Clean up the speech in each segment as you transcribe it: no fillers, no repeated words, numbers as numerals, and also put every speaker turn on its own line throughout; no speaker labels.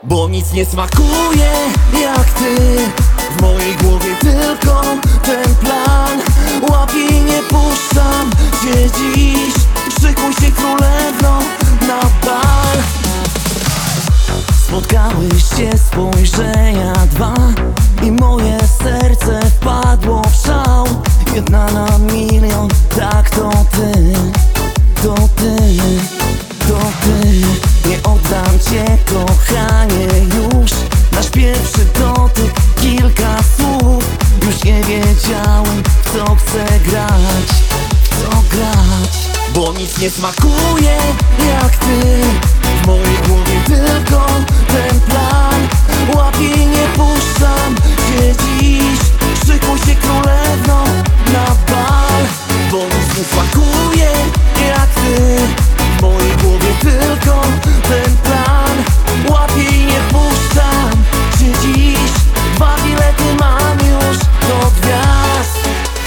Bo nic nie smakuje jak ty. W mojej głowie tylko ten plan. Łapię i nie puszczam cię dziś. Szykuj się królewno na bal. Spotkały się spojrzenia dwa i moje serce wpadło w szał. Jedna na milion, tak to ty, to ty, to ty. Nie oddam cię, kochanie, już. Nasz pierwszy dotyk, kilka słów. Już nie wiedziałem, w co chcę grać, w co grać. Bo nic nie smakuje jak ty. W mojej głowie tylko ten plan. Łapię i nie puszczam cię dziś. Szykuj się królewno na bal. Bo nic nie smakuje jak ty. W mojej głowie tylko ten plan. Łapię i nie puszczam cię dziś. 2 bilety mam już do gwiazd.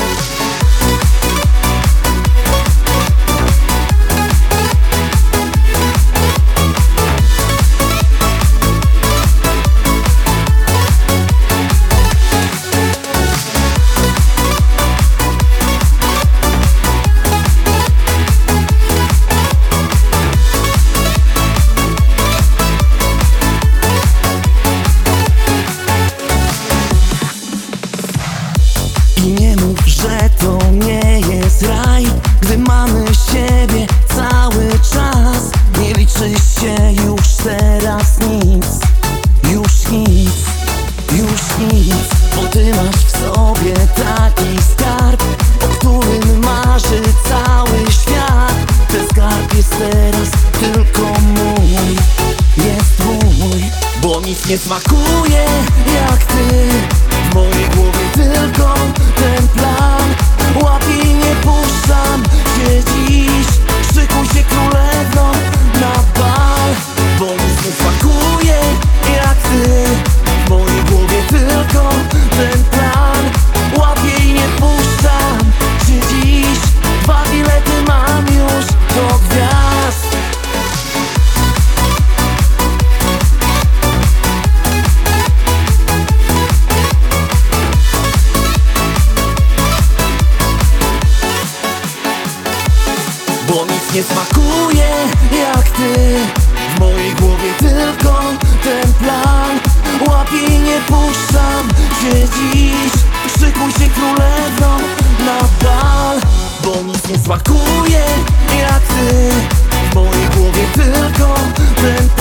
I nie mów, że to nie jest raj, gdy mamy siebie cały czas. Nie liczy się już teraz nic, już nic, już nic. Bo ty masz w sobie taki skarb, o którym marzy cały świat. Ten skarb jest teraz tylko mój, jest mój. Bo nic nie smakuje jak ty. W mojej głowie tylko ten plan. Łapię i nie puszczam cię dziś. Szykuj się królewno na bal. Bo nic nie smakuje jak ty. W mojej głowie tylko ten plan. Łapię i nie puszczam cię dziś. 2 bilety mam już do gwiazd. Bo nic nie smakuje jak ty. W mojej głowie tylko ten plan. Łapię i nie puszczam cię dziś. Szykuj się królewno na bal. Bo nic nie smakuje jak ty. W mojej głowie tylko ten